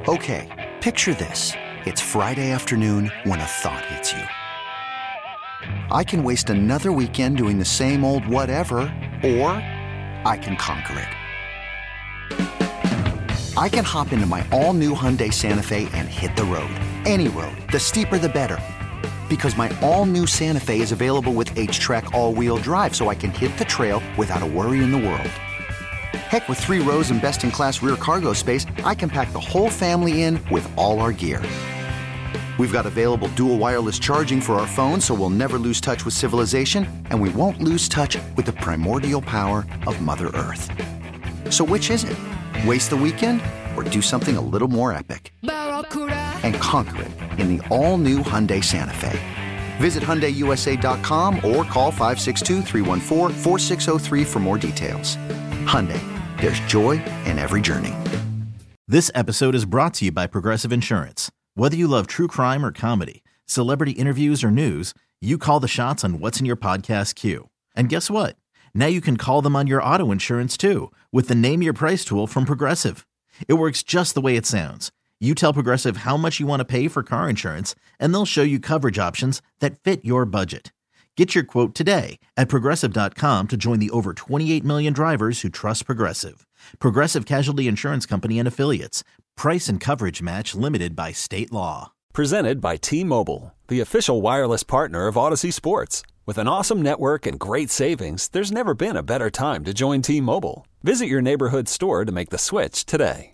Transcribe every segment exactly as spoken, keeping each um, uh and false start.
Okay, picture this. It's Friday afternoon when a thought hits you. I can waste another weekend doing the same old whatever, or I can conquer it. I can hop into my all-new Hyundai Santa Fe and hit the road. Any road. The steeper, the better. Because my all-new Santa Fe is available with H-Track all-wheel drive, so I can hit the trail without a worry in the world. Heck, with three rows and best-in-class rear cargo space, I can pack the whole family in with all our gear. We've got available dual wireless charging for our phones, so we'll never lose touch with civilization, and we won't lose touch with the primordial power of Mother Earth. So which is it? Waste the weekend or do something a little more epic? And conquer it in the all-new Hyundai Santa Fe. Visit Hyundai U S A dot com or call five six two, three one four, four six zero three for more details. Hyundai, there's joy in every journey. This episode is brought to you by Progressive Insurance. Whether you love true crime or comedy, celebrity interviews or news, you call the shots on what's in your podcast queue. And guess what? Now you can call them on your auto insurance too with the Name Your Price tool from Progressive. It works just the way it sounds. You tell Progressive how much you want to pay for car insurance, and they'll show you coverage options that fit your budget. Get your quote today at Progressive dot com to join the over twenty-eight million drivers who trust Progressive. Progressive Casualty Insurance Company and Affiliates. Price and coverage match limited by state law. Presented by T-Mobile, the official wireless partner of Odyssey Sports. With an awesome network and great savings, there's never been a better time to join T-Mobile. Visit your neighborhood store to make the switch today.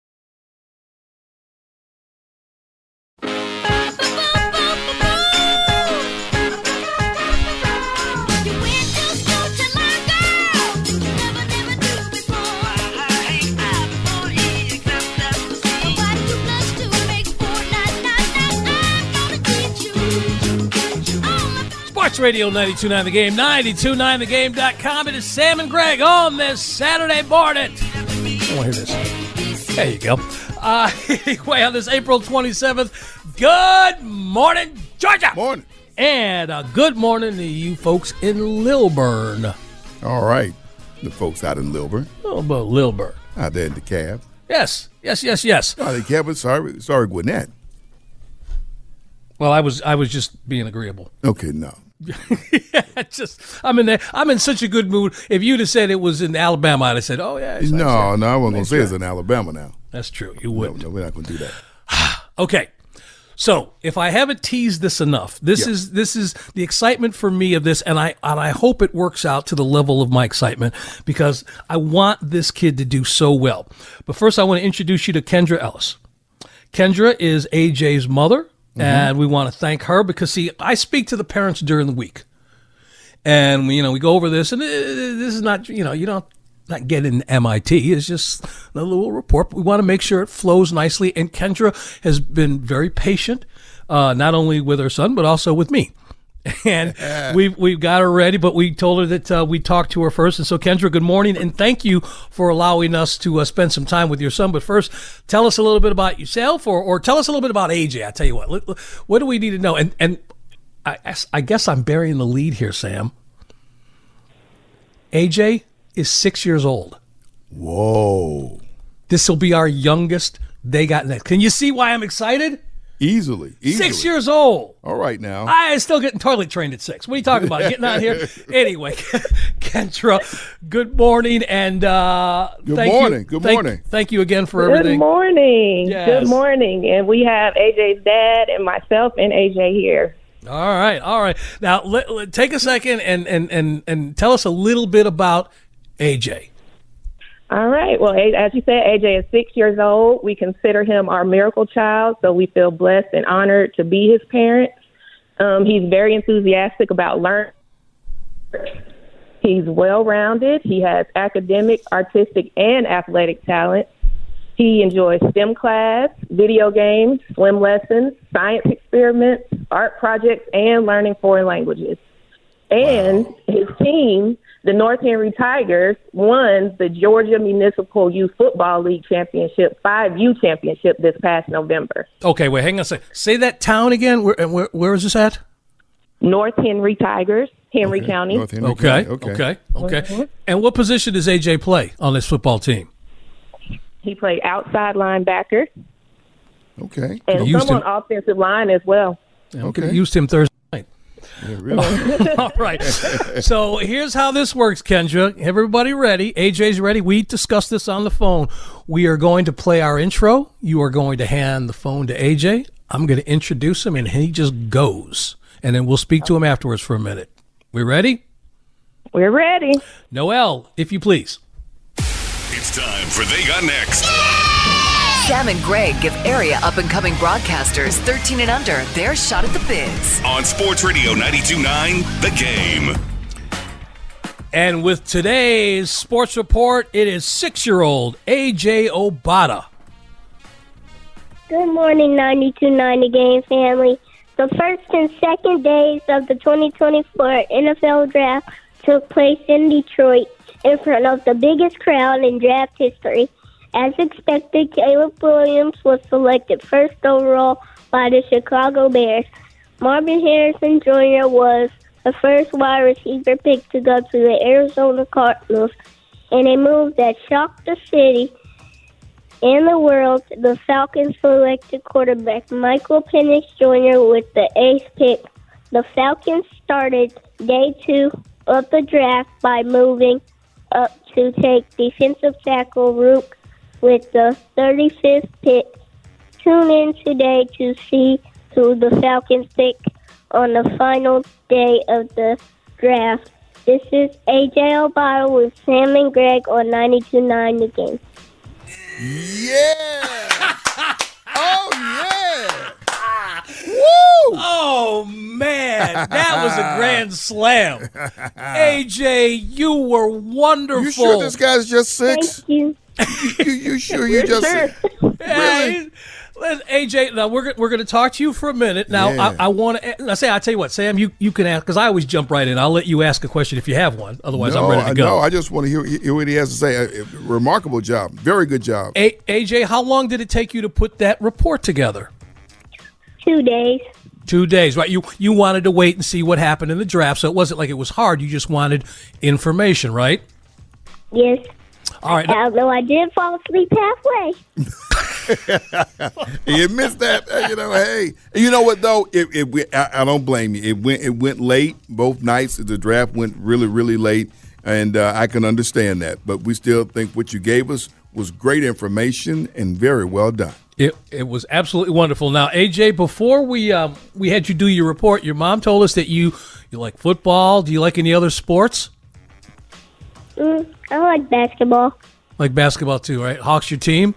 Sports Radio ninety-two point nine The Game, ninety-two point nine the game dot com. It is Sam and Greg on this Saturday morning. I want to hear this. There you go. Uh, anyway, on this April twenty-seventh, good morning, Georgia. Morning. And uh, good morning to you folks in Lilburn. All right. The folks out in Lilburn. Oh, about Lilburn. Out there in the cab. Yes, yes, yes, yes. Oh, the cab was sorry, sorry, Gwinnett. Well, I was I was just being agreeable. Okay, no. yeah, just I'm in there. I'm in such a good mood. If you'd have said it was in Alabama, I'd have said, "Oh yeah." No, no, I wasn't gonna say it's in Alabama now. That's true. You wouldn't. No, no, we're not gonna do that. Okay. So if I haven't teased this enough, this yeah. is this is the excitement for me of this, and I and I hope it works out to the level of my excitement because I want this kid to do so well. But first, I want to introduce you to Kendra Ellis. Kendra is A J's mother. Mm-hmm. And we want to thank her because, see, I speak to the parents during the week. And, we, you know, we go over this. And this is not, you know, you don't not get in M I T. It's just a little report. But we want to make sure it flows nicely. And Kendra has been very patient, uh, not only with her son, but also with me. And we've, we've got her ready, but we told her that uh, we'd talk to her first. And so, Kendra, good morning, and thank you for allowing us to uh, spend some time with your son. But first, tell us a little bit about yourself, or or tell us a little bit about A J. I'll tell you what. What do we need to know? And, and I, I guess I'm burying the lead here, Sam. A J is six years old. Whoa. This will be our youngest they got next. Can you see why I'm excited? Easily, easily. Six years old. All right now. I was still getting toilet trained at six. What are you talking about? Getting out here? Anyway, Kendra, good morning. and uh, Good thank morning. You, good thank, morning. Thank you again for good everything. Good morning. Yes. Good morning. And we have A J's dad and myself and A J here. All right. All right. Now, let, let, take a second and, and, and, and tell us a little bit about A J. All right. Well, as you said, A J is six years old. We consider him our miracle child, so we feel blessed and honored to be his parents. Um, he's very enthusiastic about learning. He's well-rounded. He has academic, artistic, and athletic talent. He enjoys STEM class, video games, swim lessons, science experiments, art projects, and learning foreign languages. And wow. His team, the North Henry Tigers, won the Georgia Municipal Youth Football League Championship, five U Championship this past November. Okay, wait, hang on a second. Say that town again. Where where, where is this at? North Henry Tigers, Henry okay. County. North Henry okay, County. okay, okay, okay. Mm-hmm. And what position does A J play on this football team? He played outside linebacker. Okay. And Used some him- on offensive line as well. Yeah, we Okay. could have used him Thursday night. Yeah, really. All right. So here's how this works, Kendra. Everybody ready? A J's ready. We discussed this on the phone. We are going to play our intro. You are going to hand the phone to A J. I'm going to introduce him, and he just goes. And then we'll speak to him afterwards for a minute. We ready? We're ready. Noel, if you please. It's time for They Got Next. Sam and Greg give area up-and-coming broadcasters thirteen and under their shot at the biz. On Sports Radio ninety-two point nine, The Game. And with today's sports report, it is six-year-old A J Obata. Good morning, ninety-two point nine The Game family. The first and second days of the twenty twenty-four N F L Draft took place in Detroit in front of the biggest crowd in draft history. As expected, Caleb Williams was selected first overall by the Chicago Bears. Marvin Harrison Junior was the first wide receiver picked to go to the Arizona Cardinals, in a move that shocked the city and the world. The Falcons selected quarterback Michael Penix Junior with the eighth pick. The Falcons started day two of the draft by moving up to take defensive tackle Rook with the thirty-fifth pick. Tune in today to see who the Falcons pick on the final day of the draft. This is A J Obata with Sam and Greg on ninety-two point nine The Game. Yeah. Oh, yeah. Woo. Oh, man. That was a grand slam. A J, you were wonderful. You sure this guy's just six? Thank you. You, you sure you just six? Hey, listen, A J, now we're, we're going to talk to you for a minute. Now, Yeah. I, I want to, I say, I tell you what, Sam, you, you can ask, because I always jump right in. I'll let you ask a question if you have one. Otherwise, no, I'm ready to I- go. No, I just want to hear, hear what he has to say. A, a remarkable job. Very good job. A, AJ, how long did it take you to put that report together? Two days. Two days, right? You you wanted to wait and see what happened in the draft, so it wasn't like it was hard. You just wanted information, right? Yes. All right. Although I did fall asleep halfway. You missed that. uh, You know, hey, you know what though? It, it went- I, I don't blame you. It went it went late both nights. The draft went really really late, and uh, I can understand that. But we still think what you gave us was great information and very well done. It it was absolutely wonderful. Now, A J, before we um, we had you do your report, your mom told us that you you like football. Do you like any other sports? Mm, I like basketball. Like basketball too, right? Hawks your team?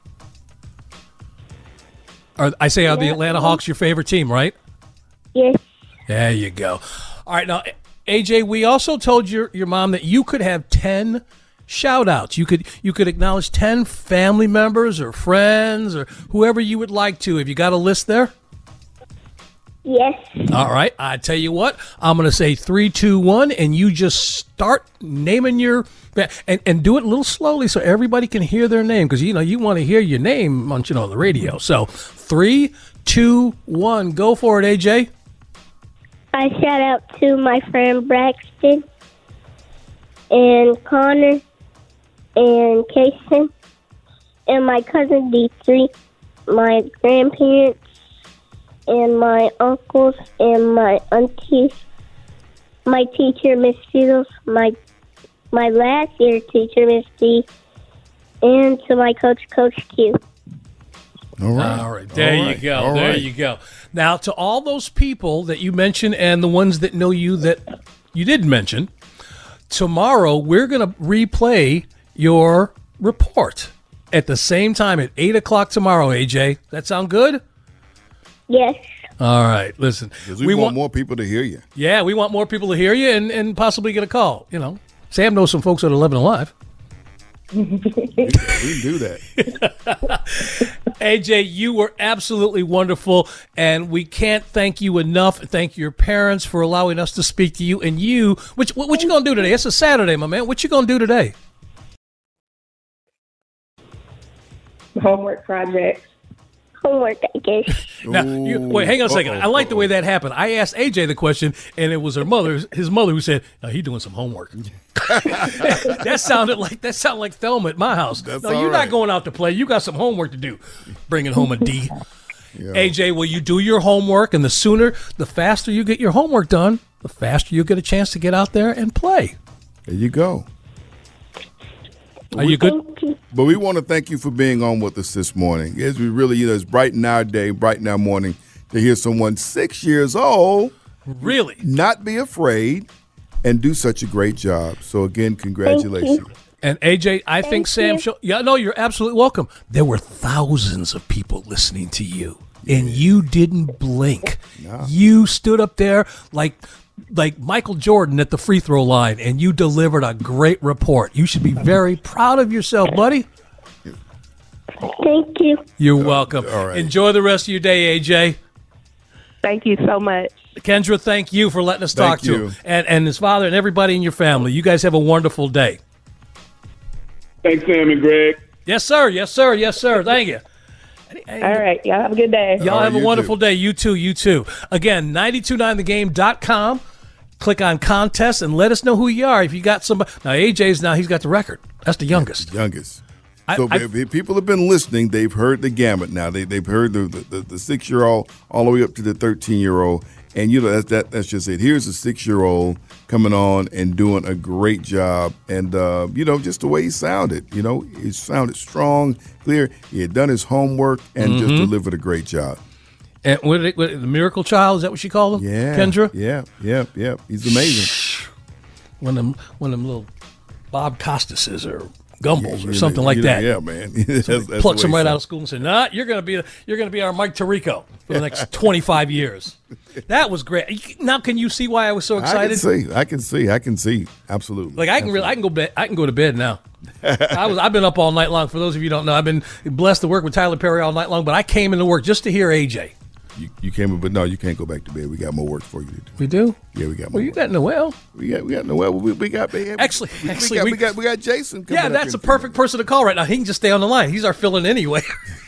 Or I say, are the Yeah. Atlanta Hawks your favorite team, right? Yes. There you go. All right, now, A J, we also told your, your mom that you could have ten shout-outs. You could you could acknowledge ten family members or friends or whoever you would like to. Have you got a list there? Yes. All right, I tell you what, I'm going to say three, two, one, and you just start naming your and and do it a little slowly so everybody can hear their name, because you know you want to hear your name on you know on the radio. So three, two, one, go for it, A J. I shout out to my friend Braxton and Connor and Kason and my cousin D three, my grandparents and my uncles and my aunties, my teacher, Miss Fields, my my last year teacher, Miss D, and to my coach, Coach Q. All right. All right, there All you right. go. All there right. you go. Now, to all those people that you mentioned and the ones that know you that you did mention, tomorrow we're going to replay your report at the same time at eight o'clock tomorrow, A J. That sound good? Yes. All right, listen. 'Cause we, want, more people to hear you. Yeah, we want more people to hear you and, and possibly get a call. You know, Sam knows some folks at eleven Alive. We, we can do that. A J, you were absolutely wonderful, and we can't thank you enough. Thank your parents for allowing us to speak to you. And you, what, what, what you gonna do today? It's a Saturday, my man. What you gonna do today? Homework projects. homework, I guess. Now, you, wait, hang on a second. Uh-oh, I like the way uh-oh. that happened. I asked A J the question, and it was her mother, his mother, who said, "No, he's doing some homework." that sounded like that sounded like Thelma at my house. That's no, all you're right. not going out to play. You got some homework to do. Bringing home a D. Yeah. A J, will you do your homework? And the sooner, the faster you get your homework done, the faster you get a chance to get out there and play. There you go. Are you good? Thank you. But we want to thank you for being on with us this morning. As we really, you know, it's bright in our day, bright in our morning to hear someone six years old Really? not be afraid and do such a great job. So again, congratulations. And A J, I think Sam. you. Show, yeah, no, you're absolutely welcome. There were thousands of people listening to you, and you didn't blink. You stood up there like like Michael Jordan at the free throw line, and you delivered a great report. You should be very proud of yourself, buddy. Thank you. You're welcome. all right. Enjoy the rest of your day, A J. Thank you so much. Kendra, thank you for letting us Thank talk to you. him, and and his father and everybody in your family. You guys have a wonderful day. Thanks, Sam and Greg. Yes, sir. Yes, sir. Yes, sir. Thank you. All right. Y'all have a good day. Y'all All right, have a you wonderful too. day. You too. You too. Again, nine two nine the game dot com. Click on contest and let us know who you are. If you got somebody. Now, A J's now, he's got the record. That's the youngest. Youngest. I- So I- if, if people have been listening, they've heard the gamut now. They, they've heard the, the, the, the six-year-old all the way up to the thirteen-year-old. And, you know, that's, that, that's just it. Here's a six-year-old coming on and doing a great job. And, uh, you know, just the way he sounded. You know, he sounded strong, clear. He had done his homework and just delivered a great job. And what did it, what, the Miracle Child, is that what she called him? Yeah. Kendra? Yeah, yeah, yeah. He's amazing. One of them, one of them little Bob Costases or Gumbles You or know, something like you know, that. Yeah, man. That's- that's the Plucks way him he right out sounded. of school and said, "Nah, you're gonna be you're gonna be our Mike Tirico for the next twenty-five years." That was great. Now, can you see why I was so I can excited? see. I can see. I can see. Absolutely. Like I can really, I can go bed. I can go to bed now. I was, I've been up all night long. For those of you who don't know, I've been blessed to work with Tyler Perry all night long. But I came into work just to hear A J. You, you came in, but no, you can't go back to bed. We got more work for you to do. We do. Yeah, we got more. Well, you work. got Noel. We got we got Noel. We, we got we, Actually- we, actually, we got, we- we got we got Jason. Coming Yeah, up that's in a perfect person to call right now. He can just stay on the line. He's our fill-in anyway.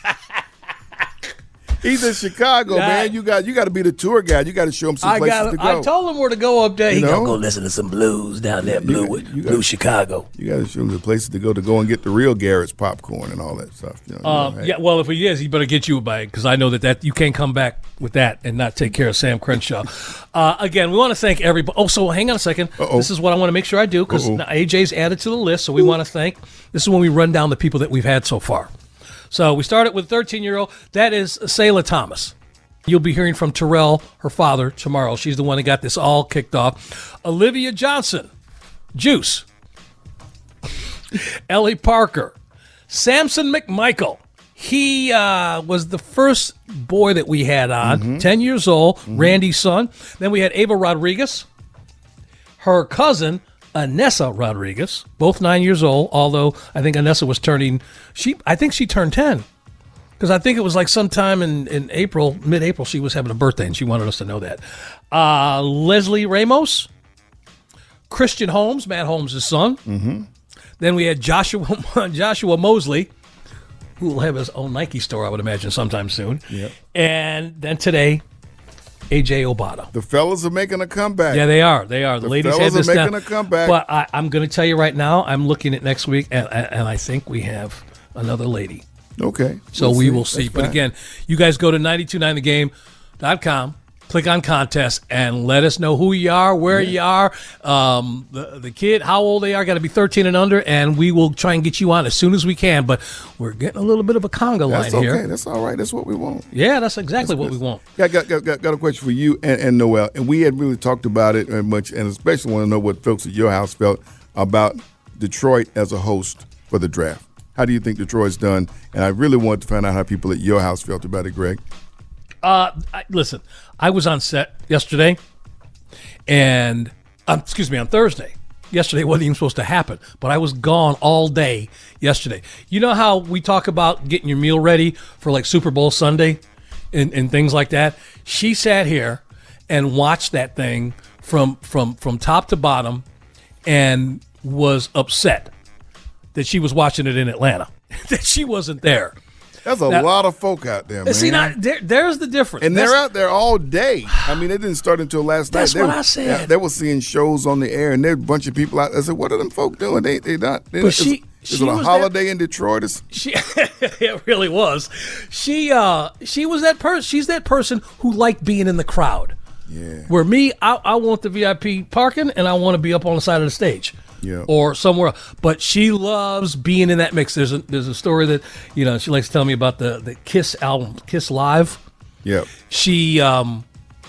He's in Chicago, Yeah. man. You got you got to be the tour guide. You got to show him some I places got. to go. I told him where to go up there. You He know? gonna go listen to some blues down there, blue, got- you got- blue Chicago. You got to show him the places to go to go and get the real Garrett's popcorn and all that stuff. You know, Uh, you know, hey. yeah, well, if he is, he better get you a bag because I know that, that you can't come back with that and not take care of Sam Crenshaw. Uh, again, we want to thank everybody. Oh, so hang on a second. Uh-oh. This is what I want to make sure I do because Uh-oh. A J's added to the list. So we want to thank. This is when we run down the people that we've had so far. So we started with thirteen-year-old. That is Sayla Thomas. You'll be hearing from Terrell, her father, tomorrow. She's the one that got this all kicked off. Olivia Johnson, Juice. Ellie Parker. Samson McMichael. He uh, was the first boy that we had on, ten years old, Randy's son. Then we had Ava Rodriguez, her cousin, Anessa Rodriguez, both nine years old, although I think Anessa was turning, she. I think she turned ten. Because I think it was like sometime in, in April, mid-April, she was having a birthday, and she wanted us to know that. Uh, Leslie Ramos, Christian Holmes, Matt Holmes' son. Mm-hmm. Then we had Joshua Joshua Mosley, who will have his own Nike store, I would imagine, sometime soon. Yep. And then today, A J Obata. The fellas are making a comeback. Yeah, they are. They are. The, The ladies fellas had this are making down. a comeback. But I, I'm going to tell you right now, I'm looking at next week, and, and I think we have another lady. Okay. So We'll we see. will see. That's But fine. again, you guys go to nine two nine the game dot com, click on contest, and let us know who you are, where you are, um, the, the kid, how old they are. Got to be thirteen and under, and we will try and get you on as soon as we can. But we're getting a little bit of a conga line That's okay. here. That's all right. That's what we want. Yeah, that's exactly what we want. Got, got, got, got, got a question for you and, and Noel. And we had really talked about it very much, and especially want to know what folks at your house felt about Detroit as a host for the draft. How do you think Detroit's done? And I really want to find out how people at your house felt about it, Greg. Uh, I, listen, I was on set yesterday, and um, excuse me, on Thursday. Yesterday wasn't even supposed to happen, but I was gone all day yesterday. You know how we talk about getting your meal ready for like Super Bowl Sunday and, and things like that? She sat here and watched that thing from from from top to bottom and was upset that she was watching it in Atlanta, that she wasn't there. That's a now, lot of folk out there, man. See, now, there, there's the difference. And That's, they're out there all day. I mean, it didn't start until last that's night. That's what I said. They, they were seeing shows on the air, and there's a bunch of people out there. I said, what are them folk doing? They, they not. They, but is, she, is she it a was holiday that, in Detroit? It's, she, it really was. She, uh, she was that person. She's that person who liked being in the crowd. Yeah. Where me, I, I want the V I P parking, and I want to be up on the side of the stage. Yeah. Or somewhere else. But she loves being in that mix. There's a there's a story that, you know, she likes to tell me about the, the Kiss album, Kiss Live. Yeah. She um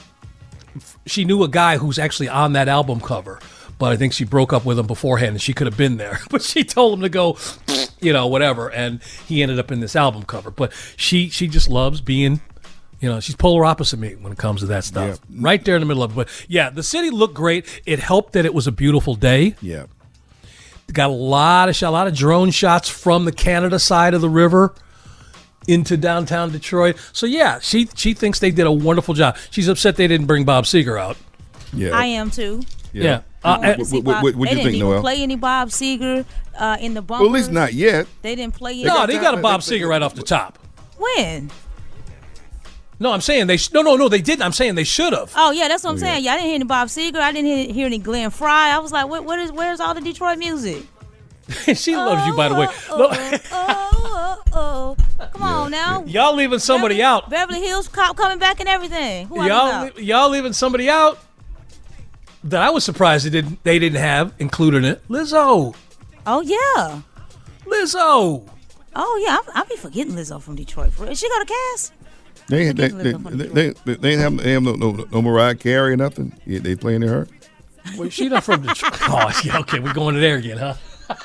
she knew a guy who's actually on that album cover, but I think she broke up with him beforehand and she could have been there. But she told him to go, you know, whatever, and he ended up in this album cover. But she she just loves being, you know, she's polar opposite me when it comes to that stuff. Yeah. Right there in the middle of it. But yeah, the city looked great. It helped that it was a beautiful day. Yeah. Got a lot of shot, a lot of drone shots from the Canada side of the river into downtown Detroit. So yeah, she she thinks they did a wonderful job. She's upset they didn't bring Bob Seger out. Yeah, I am too. Yeah. yeah. Uh, what what, what, what, what they you didn't think, even Noel? play any Bob Seger uh, in the bumpers. Well, at least not yet. They didn't play. No, any. they got a Bob Seger right off the top. When? No, I'm saying they sh- no no no they didn't. I'm saying they should have. Oh yeah, that's what I'm Oh, saying. yeah. Yeah, I didn't hear any Bob Seger. I didn't hear, hear any Glenn Fry. I was like, what, what is? Where's all the Detroit music? She loves you, by the way. Oh, oh, oh, oh, oh. Come on now. Y'all leaving somebody Beverly, out. Beverly Hills Cop coming back and everything. Who Y'all le- y'all leaving somebody out that I was surprised they didn't they didn't have included in it. Lizzo. Oh yeah. Lizzo. Oh yeah. I, I be forgetting Lizzo from Detroit. Is she go to Cass? They they they, they, they, they ain't have, they have no, no, no Mariah Carey or nothing. Yeah, they playing to her. Well, she not from Detroit. Oh, yeah, okay, we're going to there again, huh?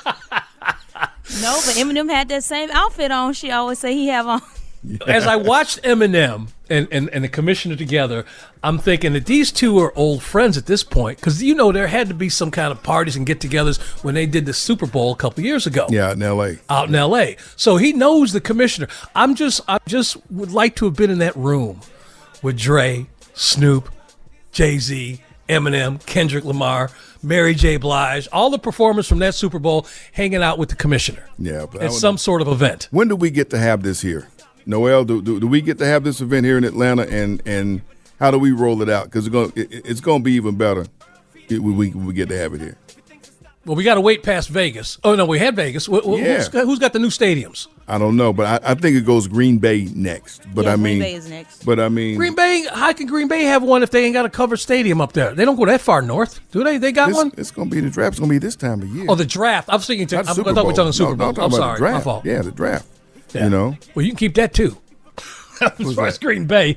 No, but Eminem had that same outfit on. She always say he have on. As I watched Eminem and, and, and the commissioner together, I'm thinking that these two are old friends at this point because, you know, there had to be some kind of parties and get-togethers when they did the Super Bowl a couple years ago. Yeah, out in L A Out in L A So he knows the commissioner. I'm just, I just would like to have been in that room with Dre, Snoop, Jay-Z, Eminem, Kendrick Lamar, Mary J. Blige, all the performers from that Super Bowl hanging out with the commissioner. Yeah, but at some sort of event. When do we get to have this here? Noel, do, do, do we get to have this event here in Atlanta, and, and how do we roll it out? Because it's going it, it's going to be even better if we, we, we get to have it here. Well, we got to wait past Vegas. Oh, no, we had Vegas. Wh- wh- Yeah. who's, got, who's got the new stadiums? I don't know, but I, I think it goes Green Bay next. But Yeah, I mean, Green Bay is next. But I mean, Green Bay, how can Green Bay have one if they ain't got a covered stadium up there? They don't go that far north, do they? They got it's, one? it's going to be the draft. It's going to be this time of year. Oh, the draft. I was thinking, to, I, Not I Super thought we were Bowl. talking Super No, Bowl. no, I'm talking about sorry. the draft. My fault. Yeah, the draft. Yeah. You know? Well, you can keep that too. As far as Green Bay.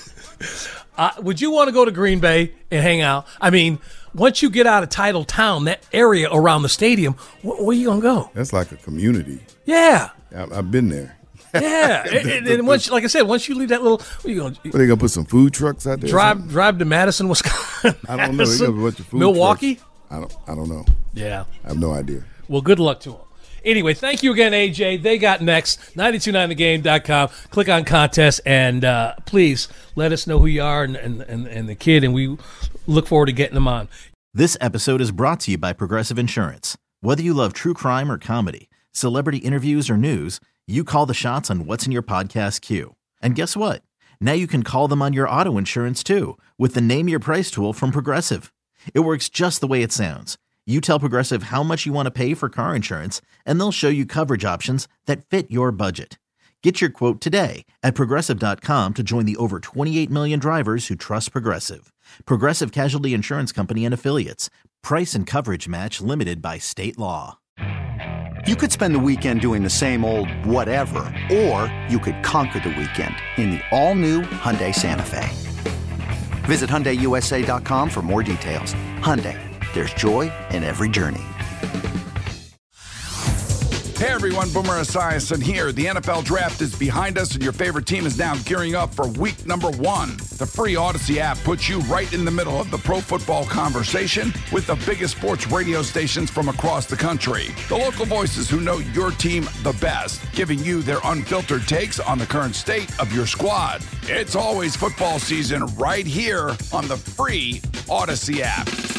Uh, would you want to go to Green Bay and hang out? I mean, once you get out of Title Town, that area around the stadium, wh- where you going to go? That's like a community. Yeah. I, I've been there. Yeah. and, and, and once, like I said, once you leave that little, what are you going to Are they going to put some food trucks out there? or drive something? drive to Madison, Wisconsin? I don't know. They got a bunch of food Milwaukee? trucks. I don't. I don't know. Yeah. I have no idea. Well, good luck to them. Anyway, thank you again, A J. They got next. nine two nine the game dot com. Click on contest, and uh, please let us know who you are and, and, and, and the kid, and we look forward to getting them on. This episode is brought to you by Progressive Insurance. Whether you love true crime or comedy, celebrity interviews or news, you call the shots on what's in your podcast queue. And guess what? Now you can call them on your auto insurance too with the Name Your Price tool from Progressive. It works just the way it sounds. You tell Progressive how much you want to pay for car insurance, and they'll show you coverage options that fit your budget. Get your quote today at Progressive dot com to join the over twenty-eight million drivers who trust Progressive. Progressive Casualty Insurance Company and Affiliates. Price and coverage match limited by state law. You could spend the weekend doing the same old whatever, or you could conquer the weekend in the all-new Hyundai Santa Fe. Visit Hyundai U S A dot com for more details. Hyundai. There's joy in every journey. Hey everyone, Boomer Esiason here. The N F L Draft is behind us and your favorite team is now gearing up for week number one. The free Odyssey app puts you right in the middle of the pro football conversation with the biggest sports radio stations from across the country. The local voices who know your team the best, giving you their unfiltered takes on the current state of your squad. It's always football season right here on the free Odyssey app.